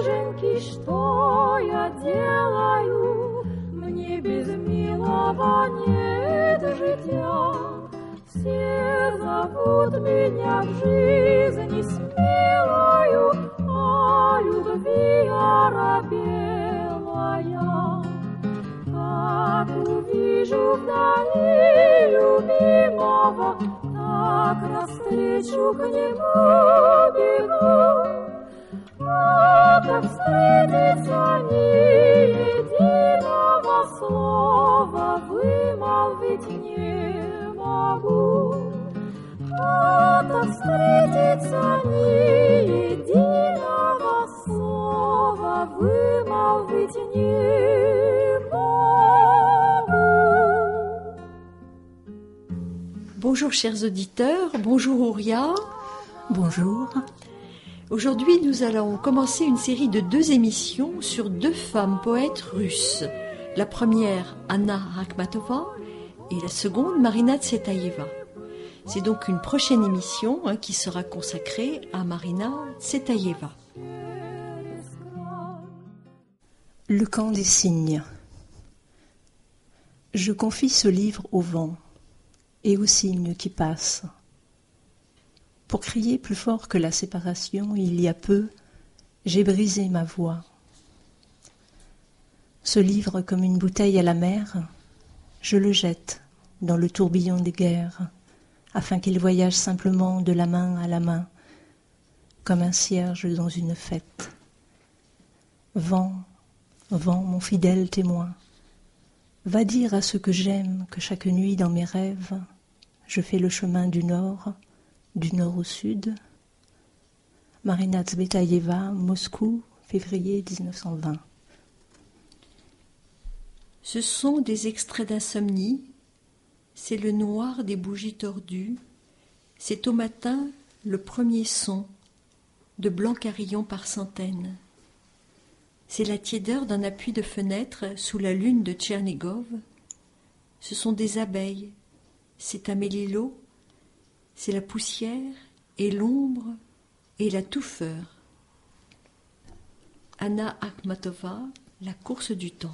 неженки, что я делаю? Мне без милого нет житья. Все зовут меня в жизни смелою, а любви оробела я. Как увижу вдали любимого, так навстречу к нему бегу. А как встретиться ни единого слова вымолвить не могу. А как встретиться ни единого слова вымолвить не могу. Bonjour chers auditeurs, bonjour Ouria. Bonjour. Aujourd'hui, nous allons commencer une série de 2 émissions sur 2 femmes poètes russes. La première, Anna Akhmatova, et la seconde, Marina Tsvetaeva. C'est donc une prochaine émission qui sera consacrée à Marina Tsvetaeva. Le camp des cygnes. Je confie ce livre au vent et aux cygnes qui passent. Pour crier plus fort que la séparation, il y a peu, j'ai brisé ma voix. Ce livre comme une bouteille à la mer, je le jette dans le tourbillon des guerres, afin qu'il voyage simplement de la main à la main, comme un cierge dans une fête. Vent, vent, mon fidèle témoin, va dire à ceux que j'aime que chaque nuit dans mes rêves, je fais le chemin du nord au sud. Marina Tsvetaeva, Moscou, février 1920. Ce sont des extraits d'insomnie, c'est le noir des bougies tordues, c'est au matin le premier son de blancs carillons par centaines. C'est la tiédeur d'un appui de fenêtre sous la lune de Tchernigov. Ce sont des abeilles, c'est un mélilo, c'est la poussière et l'ombre et la touffeur. Anna Akhmatova, La course du temps.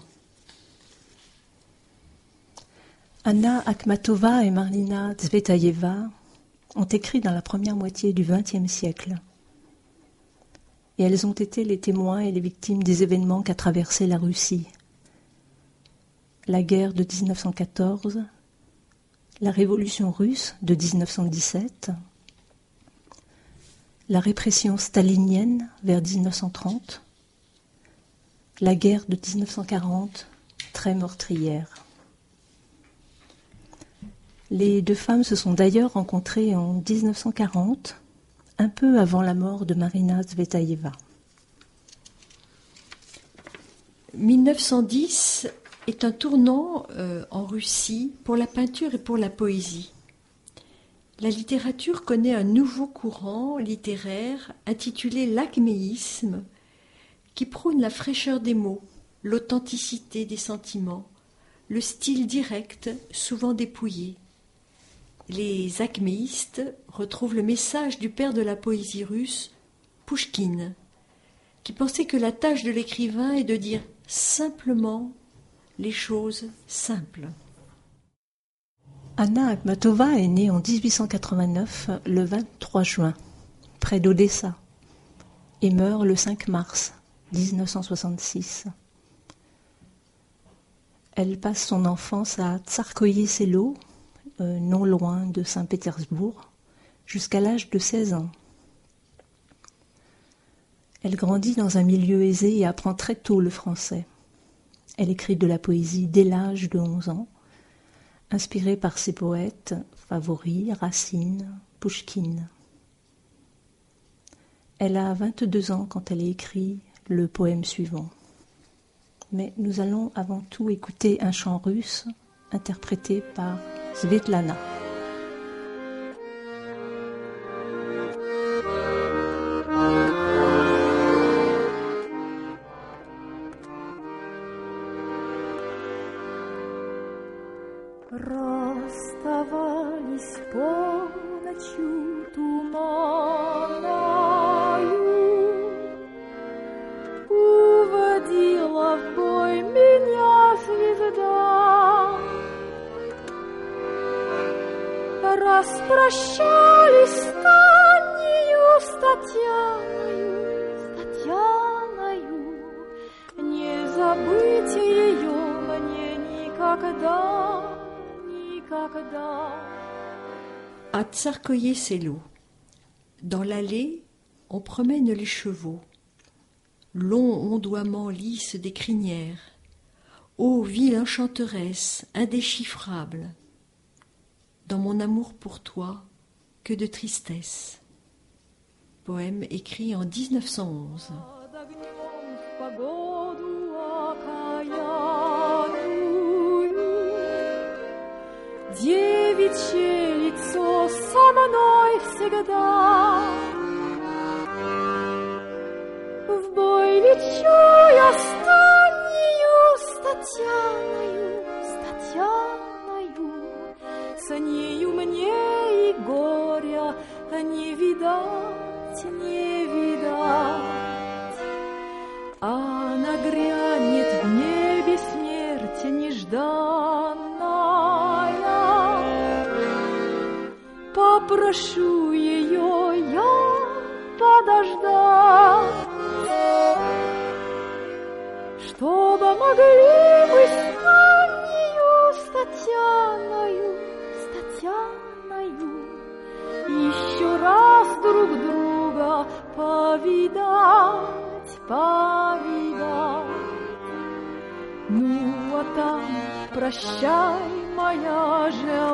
Anna Akhmatova et Marina Tsvetaeva ont écrit dans la première moitié du XXe siècle. Et elles ont été les témoins et les victimes des événements qu'a traversé la Russie. La guerre de 1914, la révolution russe de 1917, la répression stalinienne vers 1930, la guerre de 1940, très meurtrière. Les 2 femmes se sont d'ailleurs rencontrées en 1940, un peu avant la mort de Marina Tsvetaeva. 1910 est un tournant en Russie pour la peinture et pour la poésie. La littérature connaît un nouveau courant littéraire intitulé l'acméisme qui prône la fraîcheur des mots, l'authenticité des sentiments, le style direct, souvent dépouillé. Les acméistes retrouvent le message du père de la poésie russe, Pouchkine, qui pensait que la tâche de l'écrivain est de dire simplement les choses simples. Anna Akhmatova est née en 1889, le 23 juin, près d'Odessa, et meurt le 5 mars 1966. Elle passe son enfance à Tsarskoïe-Selo, non loin de Saint-Pétersbourg, jusqu'à l'âge de 16 ans. Elle grandit dans un milieu aisé et apprend très tôt le français. Elle écrit de la poésie dès l'âge de 11 ans, inspirée par ses poètes favoris, Racine, Pouchkine. Elle a 22 ans quand elle écrit le poème suivant. Mais nous allons avant tout écouter un chant russe interprété par Svetlana. Расставались полночью туманною, распрощались с Танею, с Татьяною. Не забыть ее мне никогда, никогда. À Tsarskoye-Selo. Dans l'allée, on promène les chevaux. Long ondoiement lisse des crinières. Ô ville enchanteresse, indéchiffrable. Dans mon amour pour toi, que de tristesse. Poème écrit en 1911. Девичье лицо со мной всегда. В бой лечу я с Татьяною. С нею мне и горя не видать, не видать. Она грянет в небе смерть нежданная. Попрошу ее я подождать, чтобы могли мы с Татьяною еще раз друг друга повидать. Ну, а там прощай, моя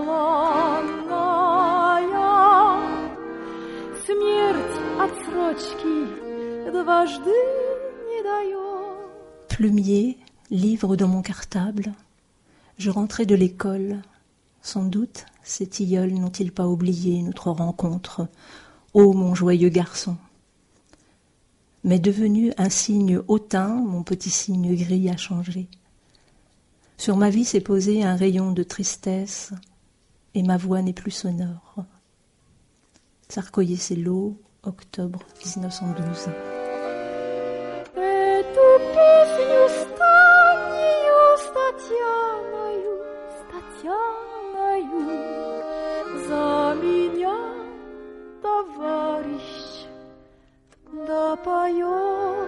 желанная, смерть отсрочки дважды не дает. Plumier, livre dans mon cartable. Je rentrais de l'école. Sans doute, ces tilleuls n'ont-ils pas oublié notre rencontre, ô mon joyeux garçon. Mais devenu un signe hautain, mon petit signe gris a changé. Sur ma vie s'est posé un rayon de tristesse, et ma voix n'est plus sonore. Tsarskoye-Selo, octobre 1912. Эту песню с Татьяною за меня, товарищ, допоет.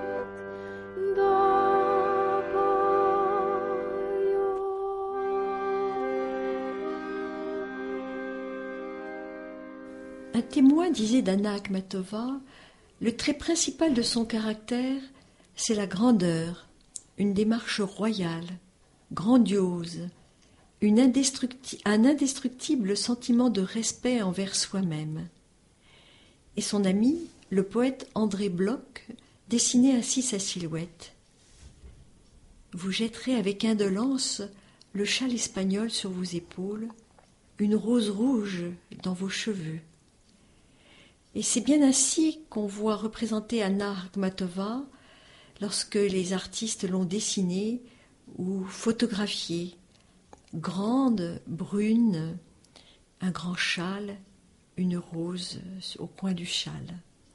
Un témoin disait d'Anna Akhmatova, le trait principal de son caractère, c'est la grandeur, une démarche royale, grandiose, un indestructible sentiment de respect envers soi-même. Et son ami, le poète André Bloch, dessinait ainsi sa silhouette. Vous jetterez avec indolence le châle espagnol sur vos épaules, une rose rouge dans vos cheveux. Et c'est bien ainsi qu'on voit représenter Anna Akhmatova lorsque les artistes l'ont dessinée ou photographiée. Grande, brune, un grand châle, une rose au coin du châle.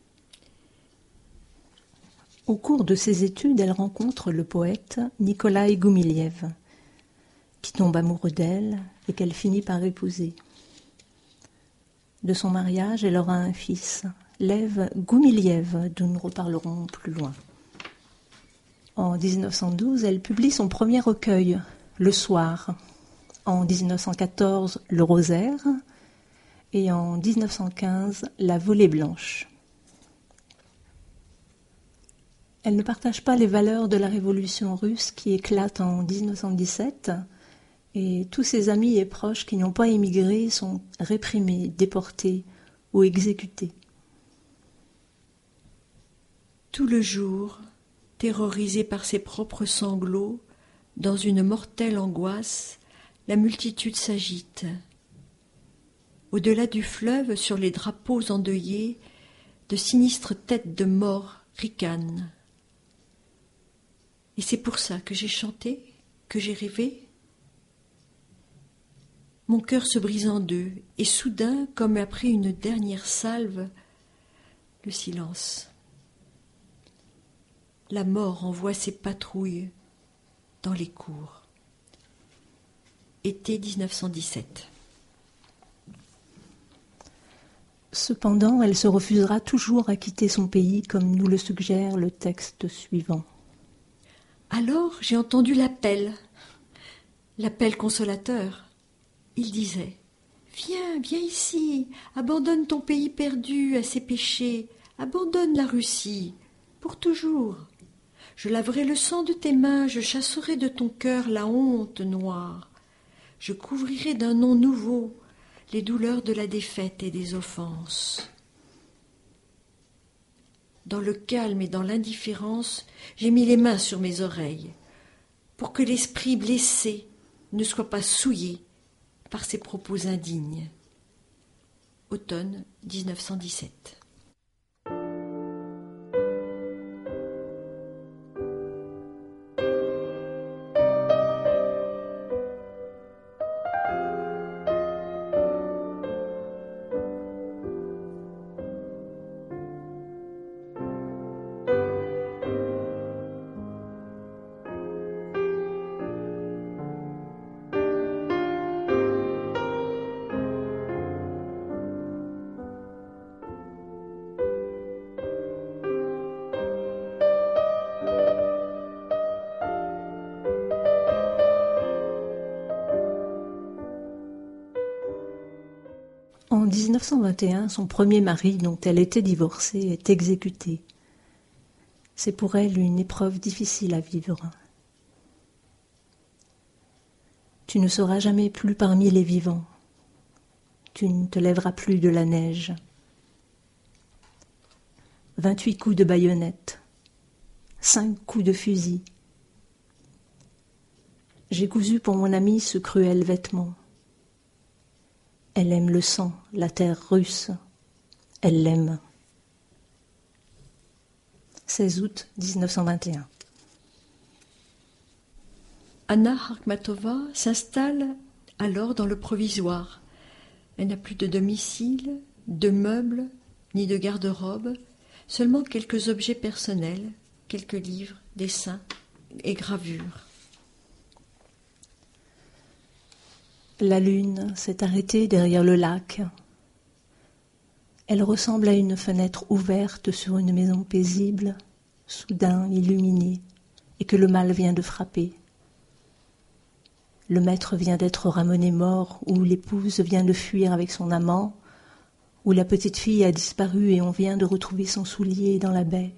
Au cours de ses études, elle rencontre le poète Nikolai Goumiliev, qui tombe amoureux d'elle et qu'elle finit par épouser. De son mariage, elle aura un fils, Lev Goumiliev, dont nous reparlerons plus loin. En 1912, elle publie son premier recueil, Le Soir. En 1914, Le Rosaire. Et en 1915, La Volée blanche. Elle ne partage pas les valeurs de la révolution russe qui éclate en 1917, et tous ses amis et proches qui n'ont pas émigré sont réprimés, déportés ou exécutés. Tout le jour, terrorisée par ses propres sanglots, dans une mortelle angoisse, la multitude s'agite. Au-delà du fleuve, sur les drapeaux endeuillés, de sinistres têtes de morts ricanent. Et c'est pour ça que j'ai chanté, que j'ai rêvé. Mon cœur se brise en deux, et soudain, comme après une dernière salve, le silence. La mort envoie ses patrouilles dans les cours. Été 1917. Cependant, elle se refusera toujours à quitter son pays, comme nous le suggère le texte suivant. Alors j'ai entendu l'appel consolateur. Il disait « Viens, viens ici, abandonne ton pays perdu à ses péchés, abandonne la Russie, pour toujours. Je laverai le sang de tes mains, je chasserai de ton cœur la honte noire. Je couvrirai d'un nom nouveau les douleurs de la défaite et des offenses. » Dans le calme et dans l'indifférence, j'ai mis les mains sur mes oreilles, pour que l'esprit blessé ne soit pas souillé par ces propos indignes. Automne 1917. En 1921, son premier mari, dont elle était divorcée, est exécuté. C'est pour elle une épreuve difficile à vivre. Tu ne seras jamais plus parmi les vivants. Tu ne te lèveras plus de la neige. 28 coups de baïonnette, 5 coups de fusil. J'ai cousu pour mon ami ce cruel vêtement. Elle aime le sang, la terre russe. Elle l'aime. 16 août 1921. Anna Akhmatova s'installe alors dans le provisoire. Elle n'a plus de domicile, de meubles, ni de garde-robe, seulement quelques objets personnels, quelques livres, dessins et gravures. La lune s'est arrêtée derrière le lac. Elle ressemble à une fenêtre ouverte sur une maison paisible, soudain illuminée, et que le mal vient de frapper. Le maître vient d'être ramené mort, ou l'épouse vient de fuir avec son amant, ou la petite fille a disparu et on vient de retrouver son soulier dans la baie.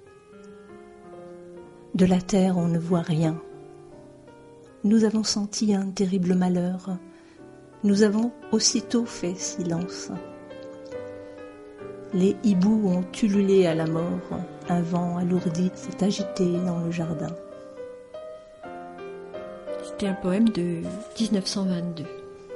De la terre, on ne voit rien. Nous avons senti un terrible malheur. Nous avons aussitôt fait silence. Les hiboux ont ululé à la mort. Un vent alourdi s'est agité dans le jardin. C'était un poème de 1922.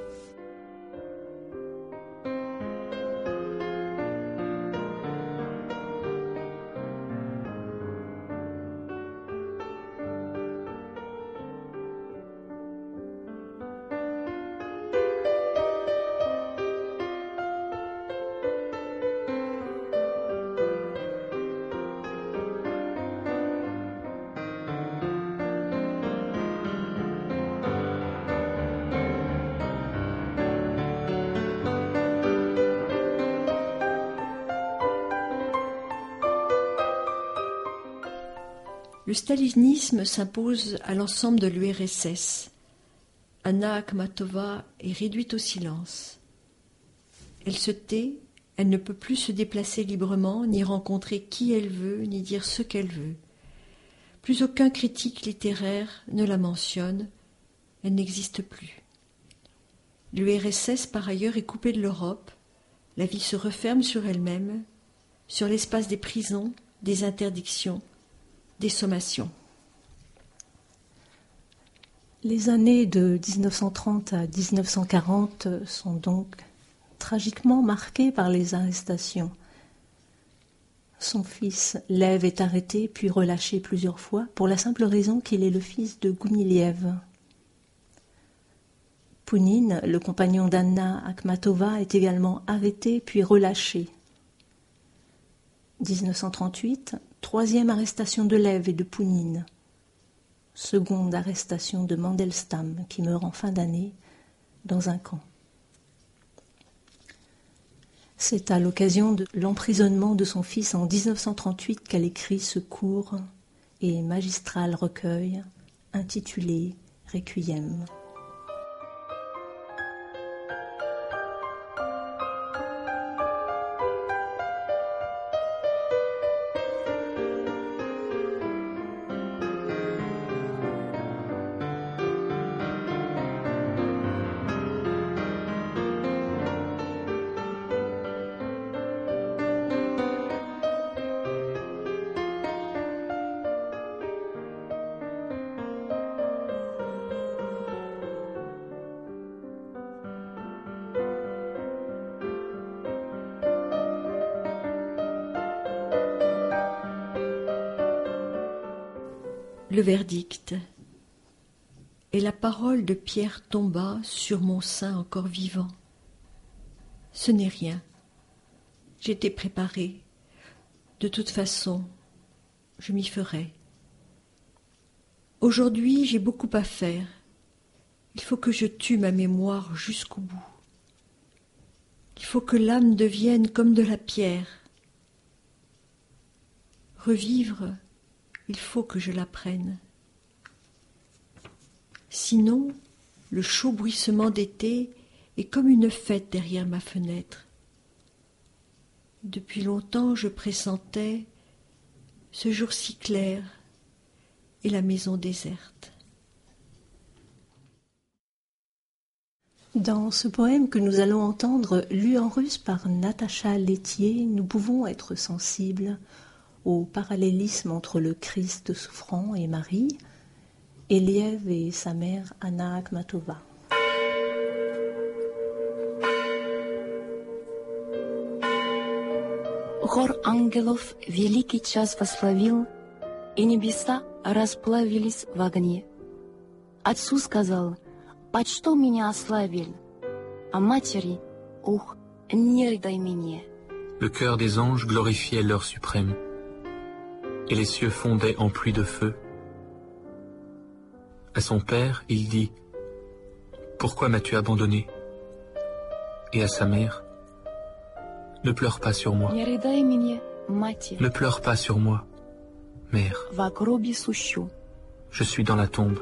Le stalinisme s'impose à l'ensemble de l'URSS. Anna Akhmatova est réduite au silence. Elle se tait, elle ne peut plus se déplacer librement, ni rencontrer qui elle veut, ni dire ce qu'elle veut. Plus aucun critique littéraire ne la mentionne, elle n'existe plus. L'URSS, par ailleurs, est coupée de l'Europe, la vie se referme sur elle-même, sur l'espace des prisons, des interdictions, des sommations. Les années de 1930 à 1940 sont donc tragiquement marquées par les arrestations. Son fils, Lev, est arrêté puis relâché plusieurs fois pour la simple raison qu'il est le fils de Goumiliev. Pounine, le compagnon d'Anna Akhmatova, est également arrêté puis relâché. 1938, troisième arrestation de Lev et de Pounine. Seconde arrestation de Mandelstam, qui meurt en fin d'année dans un camp. C'est à l'occasion de l'emprisonnement de son fils en 1938 qu'elle écrit ce court et magistral recueil intitulé Requiem. Le verdict. Et la parole de Pierre tomba sur mon sein encore vivant. Ce n'est rien. J'étais préparée. De toute façon, je m'y ferai. Aujourd'hui, j'ai beaucoup à faire. Il faut que je tue ma mémoire jusqu'au bout. Il faut que l'âme devienne comme de la pierre. Revivre, il faut que je l'apprenne. Sinon, le chaud bruissement d'été est comme une fête derrière ma fenêtre. Depuis longtemps, je pressentais ce jour si clair et la maison déserte. Dans ce poème que nous allons entendre, lu en russe par Natacha Laitier, nous pouvons être sensibles au parallélisme entre le Christ souffrant et Marie, Eliev et sa mère Anna Akhmatova. Хор ангелов великий час восславил, и небеса расплавились в огне. Отцу сказал: «Под что меня ославили?» А матери: «Ух, не рыдай мне». Le chœur des anges glorifiait l'heure suprême, et les cieux fondaient en pluie de feu. À son père, il dit: Pourquoi m'as-tu abandonné? Et à sa mère: Ne pleure pas sur moi. Не рыдай мне, матерь. Ne pleure pas sur moi, mère. В гробе сущу. Je suis dans la tombe.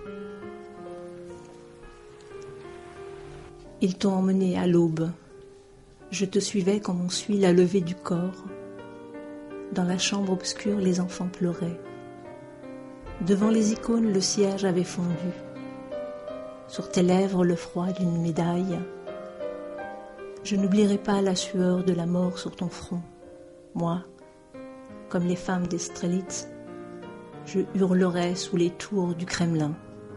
Ils t'ont emmené à l'aube. Je te suivais comme on suit la levée du corps. Dans la chambre obscure, les enfants pleuraient. Devant les icônes, le cierge avait fondu. Sur tes lèvres, le froid d'une médaille. Je n'oublierai pas la sueur de la mort sur ton front. Moi, comme les femmes des Strelitz, je hurlerai sous les tours du Kremlin.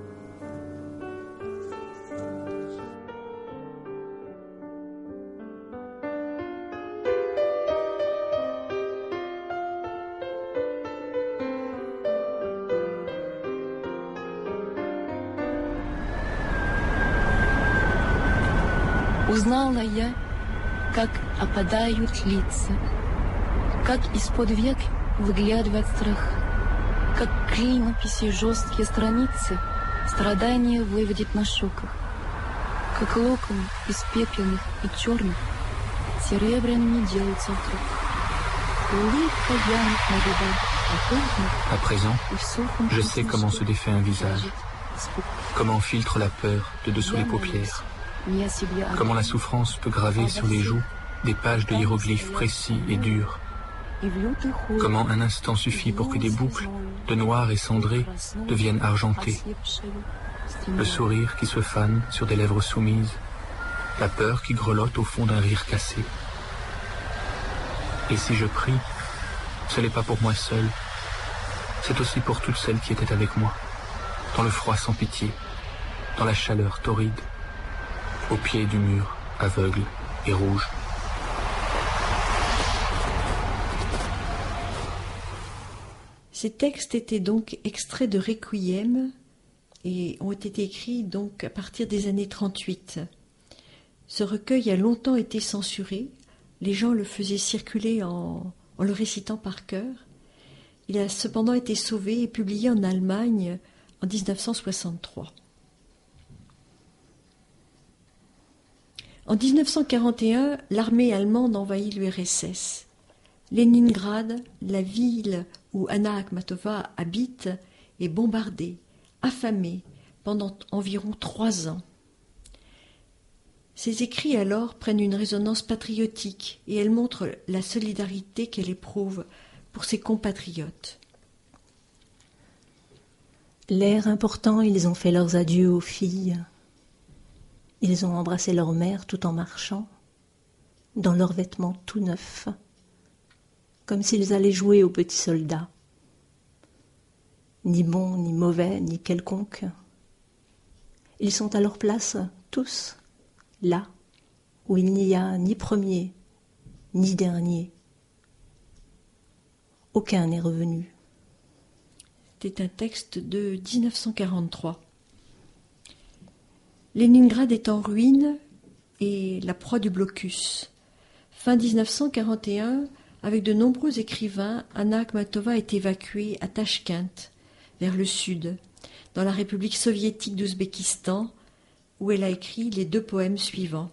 Узнала я, как опадают лица, как из-под век выглядывает страх, как клинописи жесткие страницы страдания выводит на шоках, как локоны из пепельных и черных серебряными делаются вдруг. Улыбка вянет на губах, À présent, je sais comment se défait un visage, comment filtre la peur de dessous les paupières, comment la souffrance peut graver sur les joues des pages de hiéroglyphes précis et durs, comment un instant suffit pour que des boucles de noir et cendré deviennent argentées, le sourire qui se fane sur des lèvres soumises, la peur qui grelotte au fond d'un rire cassé. Et si je prie, ce n'est pas pour moi seul, c'est aussi pour toutes celles qui étaient avec moi, dans le froid sans pitié, dans la chaleur torride, au pied du mur, aveugle et rouge. Ces textes étaient donc extraits de Requiem et ont été écrits donc à partir des années 38. Ce recueil a longtemps été censuré. Les gens le faisaient circuler en le récitant par cœur. Il a cependant été sauvé et publié en Allemagne en 1963. En 1941, l'armée allemande envahit l'URSS. Leningrad, la ville où Anna Akhmatova habite, est bombardée, affamée, pendant environ 3 ans. Ses écrits alors prennent une résonance patriotique et elle montre la solidarité qu'elle éprouve pour ses compatriotes. L'air important, ils ont fait leurs adieux aux filles. Ils ont embrassé leur mère tout en marchant, dans leurs vêtements tout neufs, comme s'ils allaient jouer aux petits soldats. Ni bons, ni mauvais, ni quelconques. Ils sont à leur place, tous, là où il n'y a ni premier, ni dernier. Aucun n'est revenu. C'était un texte de 1943. Leningrad est en ruine et la proie du blocus. Fin 1941, avec de nombreux écrivains, Anna Akhmatova est évacuée à Tachkent, vers le sud, dans la République soviétique d'Ouzbékistan, où elle a écrit les 2 poèmes suivants.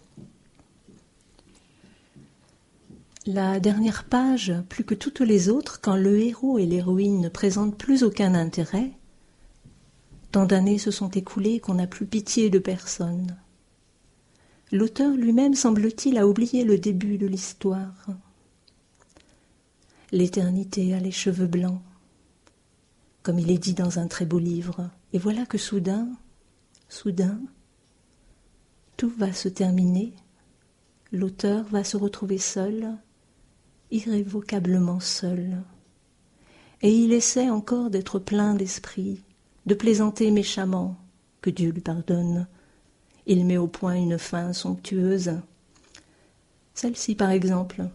La dernière page, plus que toutes les autres, quand le héros et l'héroïne ne présentent plus aucun intérêt, tant d'années se sont écoulées qu'on n'a plus pitié de personne. L'auteur lui-même, semble-t-il, a oublié le début de l'histoire. L'éternité a les cheveux blancs, comme il est dit dans un très beau livre, et voilà que soudain, tout va se terminer, l'auteur va se retrouver seul, irrévocablement seul. Et il essaie encore d'être plein d'esprit, de plaisanter méchamment, que Dieu lui pardonne. Il met au point une fin somptueuse. Celle-ci, par exemple.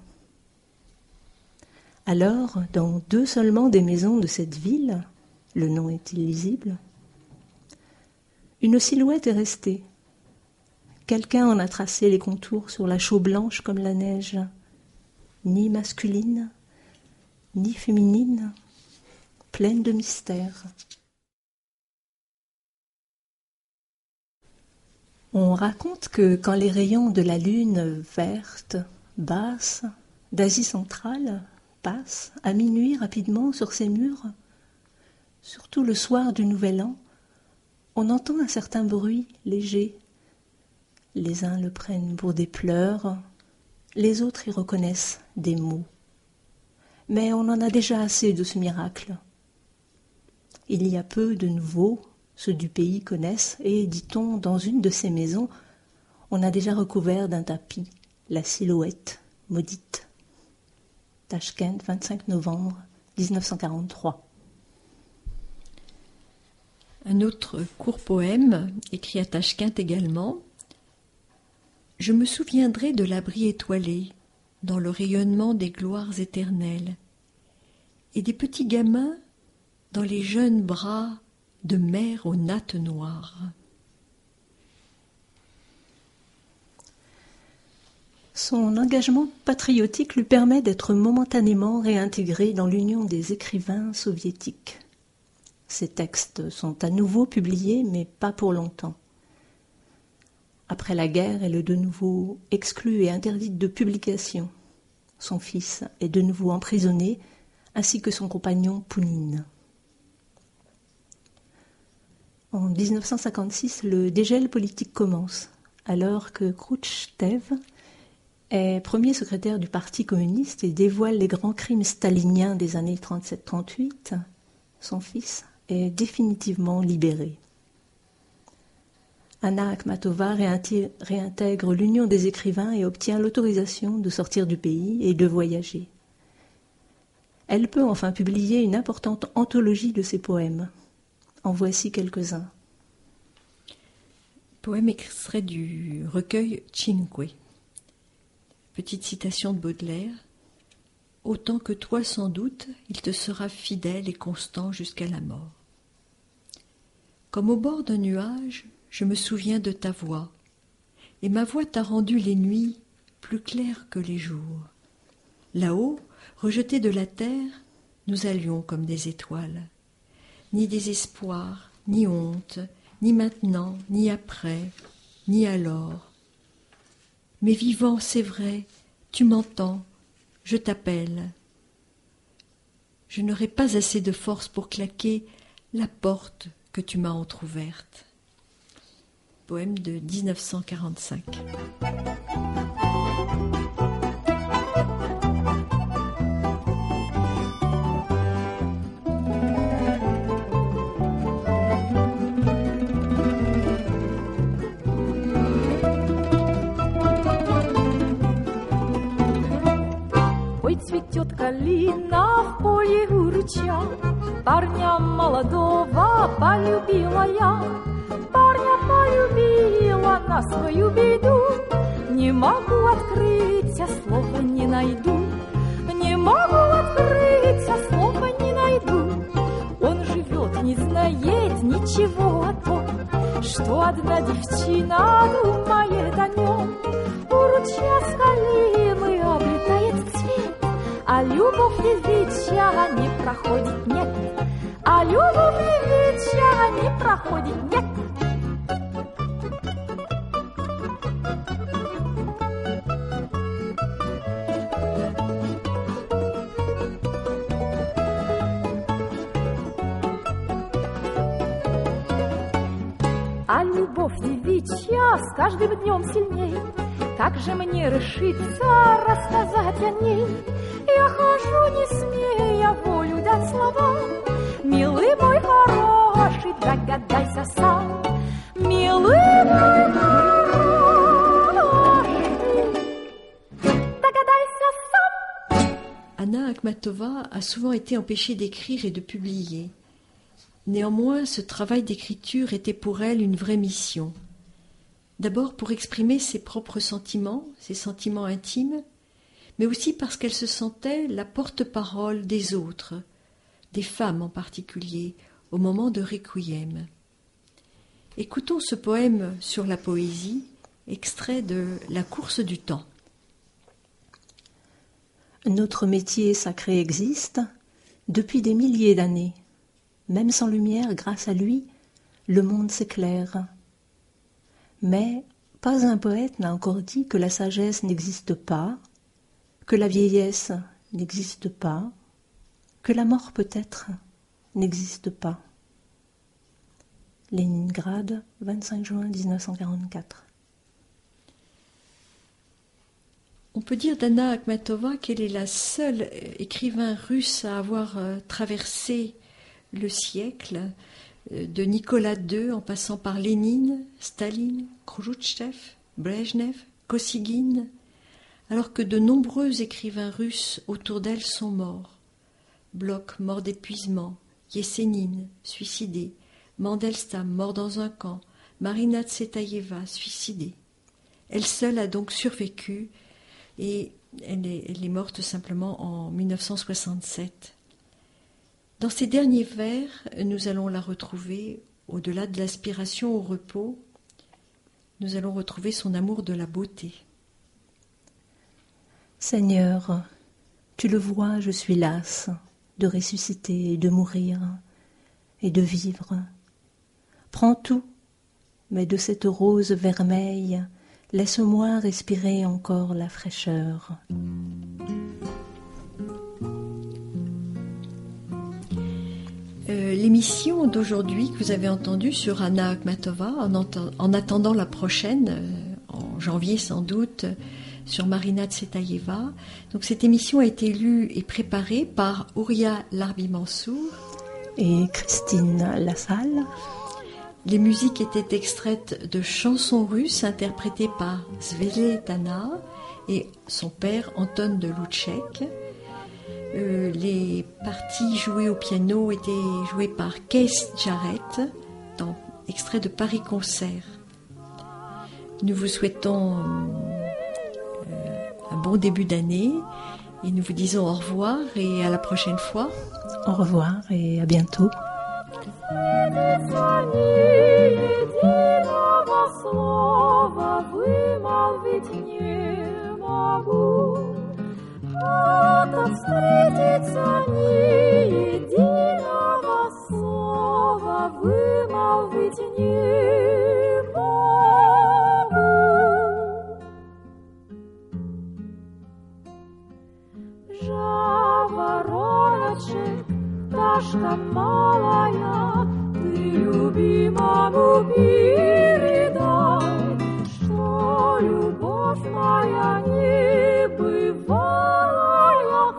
Alors, dans 2 seulement des maisons de cette ville, le nom est illisible, une silhouette est restée. Quelqu'un en a tracé les contours sur la chaux blanche comme la neige, ni masculine, ni féminine, pleine de mystère. On raconte que quand les rayons de la lune verte, basse, d'Asie centrale passent à minuit rapidement sur ces murs, surtout le soir du Nouvel An, on entend un certain bruit léger. Les uns le prennent pour des pleurs, les autres y reconnaissent des mots. Mais on en a déjà assez de ce miracle. Il y a peu de nouveaux, ceux du pays connaissent, et, dit-on, dans une de ces maisons, on a déjà recouvert d'un tapis la silhouette maudite. Tachkent, 25 novembre 1943. Un autre court poème, écrit à Tachkent également. Je me souviendrai de l'abri étoilé, dans le rayonnement des gloires éternelles, et des petits gamins dans les jeunes bras de mère aux nattes noires. Son engagement patriotique lui permet d'être momentanément réintégré dans l'Union des écrivains soviétiques. Ses textes sont à nouveau publiés, mais pas pour longtemps. Après la guerre, elle est de nouveau exclue et interdite de publication. Son fils est de nouveau emprisonné, ainsi que son compagnon Pounine. En 1956, le dégel politique commence, alors que Khrouchtchev est premier secrétaire du Parti communiste et dévoile les grands crimes staliniens des années 37-38. Son fils est définitivement libéré. Anna Akhmatova réintègre l'Union des écrivains et obtient l'autorisation de sortir du pays et de voyager. Elle peut enfin publier une importante anthologie de ses poèmes. En voici quelques-uns. Poème extrait du recueil Cinque. Petite citation de Baudelaire. Autant que toi sans doute, il te sera fidèle et constant jusqu'à la mort. Comme au bord d'un nuage, je me souviens de ta voix, et ma voix t'a rendu les nuits plus claires que les jours. Là-haut, rejetés de la terre, nous allions comme des étoiles. Ni désespoir, ni honte, ni maintenant, ni après, ni alors. Mais vivant, c'est vrai, tu m'entends, je t'appelle. Je n'aurai pas assez de force pour claquer la porte que tu m'as entr'ouverte. Poème de 1945. Ой, цветет калина в поле у ручья, парня молодого полюбила я, парня полюбила на свою беду. Не могу открыть, а слова не найду, не могу открыть, а слова не найду. Он живет, не знает ничего о том, что одна девчина думает о нем. У ручья с калины облетает цвет, а любовь девичья не проходит, нет, а любовь девичья не проходит, нет. А любовь девичья с каждым днем сильней. Как же мне решиться рассказать о ней? Я хожу, не смея волю дать словам. Милый мой хороший, догадайся сам. Милый мой хороший, догадайся сам. Anna Akhmatova a souvent été empêchée d'écrire et de publier. Néanmoins, ce travail d'écriture était pour elle une vraie mission. D'abord pour exprimer ses propres sentiments, ses sentiments intimes, mais aussi parce qu'elle se sentait la porte-parole des autres, des femmes en particulier, au moment de Requiem. Écoutons ce poème sur la poésie, extrait de La course du temps. Notre métier sacré existe depuis des milliers d'années. Même sans lumière, grâce à lui, le monde s'éclaire. Mais pas un poète n'a encore dit que la sagesse n'existe pas, que la vieillesse n'existe pas, que la mort peut-être n'existe pas. Leningrad, 25 juin 1944. On peut dire d'Anna Akhmatova qu'elle est la seule écrivain russe à avoir traversé le siècle, de Nicolas II en passant par Lénine, Staline, Khrouchtchev, Brejnev, Kosygin, alors que de nombreux écrivains russes autour d'elle sont morts. Bloch, mort d'épuisement, Yesenin, suicidé, Mandelstam, mort dans un camp, Marina Tsvetaeva, suicidée. Elle seule a donc survécu et elle est morte simplement en 1967. Dans ces derniers vers, nous allons la retrouver, au-delà de l'aspiration au repos, nous allons retrouver son amour de la beauté. Seigneur, tu le vois, je suis lasse de ressusciter et de mourir et de vivre. Prends tout, mais de cette rose vermeille, laisse-moi respirer encore la fraîcheur. L'émission d'aujourd'hui que vous avez entendue sur Anna Akhmatova, en attendant la prochaine, en janvier sans doute, sur Marina Tsvetaeva. Donc cette émission a été lue et préparée par Ouria Larbi-Mansour et Christine Lassalle. Les musiques étaient extraites de chansons russes interprétées par Svetlana et son père Anton de Loutchek. Les parties jouées au piano étaient jouées par Keith Jarrett, dans extrait de Paris Concert. Nous vous souhaitons un bon début d'année et nous vous disons au revoir et à la prochaine fois. Au revoir et à bientôt. Встретиться ни единого слова вымолвить не могу. плачет пташка малая, ты любимому передай, что любовь моя небывалая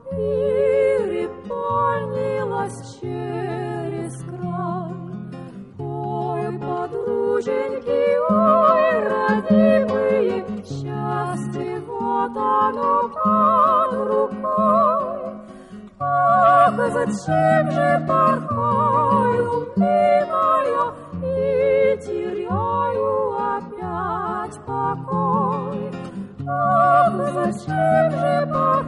переполнилась через край. Ой, подруженьки, ой, родимые, счастье вот оно под рукой. Ах, зачем же порхаю, милая, и теряю опять покой? Ах, зачем же порхаю,